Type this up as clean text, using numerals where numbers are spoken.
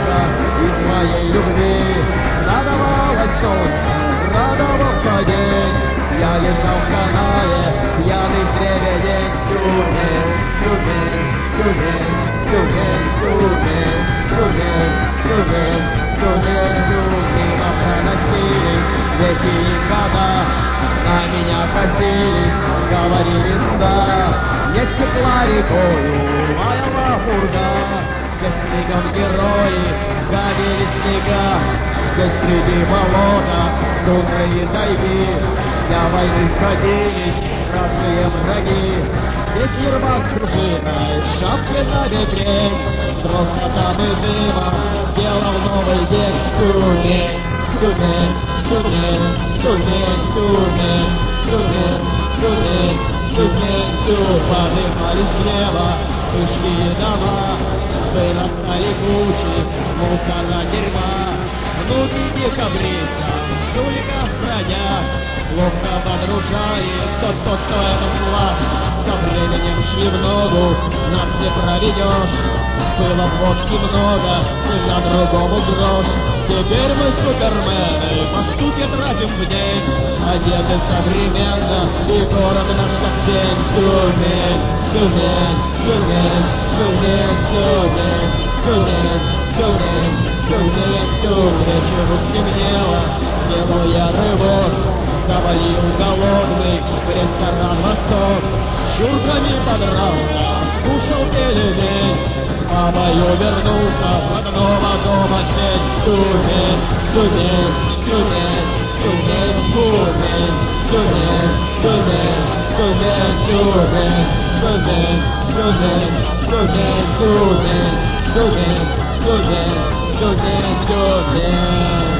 душа и своей любви. Радовалось солнце, радовался день, я лежал в канаве, пьяный дребедень. Тюмень, Тюмень, Тюмень, Тюмень, Тюмень, Тюмень, Тюмень, Тюмень, Тюмень, проносились реки и года, на меня косились, говорили да, нет тепла рекою, моя бурда, здесь снегом герои горели снега, здесь среди болота, тундры и тайги, для войны сходились разные враги. Здесь Ермак с дружиной, шапки на бекрень, грохотом и дымом делал новый день. Тюмень, Тюмень, Тюмень, Тюмень, Тюмень, Тюмень, Тюмень, Тюмень, Тюмень. Подымались с неба пышные дома, вырастали кучи мусора дерьма. Внутри декабриста в жуликах бродят, ловко подружает тот, кто этот флаг. Со временем шли в ногу, нас не проведешь. Было водки много, на другому грош. Теперь мы супермены, по штуке тратим в день, одеты современно, и город наш как день. Тюмень, Тюмень, Тюмень, Тюмень, Тюмень, Тюмень, Тюмень, Тюмень, Тюмень. Чего стемнело, сделал я рывок, завалил голодный в ресторан «Восток». Чурками подрался, кушал пельмень, с бабою вернулся, родного дома сеть. Тюмень, Тюмень, Тюмень, Тюмень, Тюмень, Тюмень, Тюмень, Тюмень, Тюмень, Тюмень, Тюмень, Тюмень, Тюмень, Тюмень, Тюмень, Тюмень, Тюмень.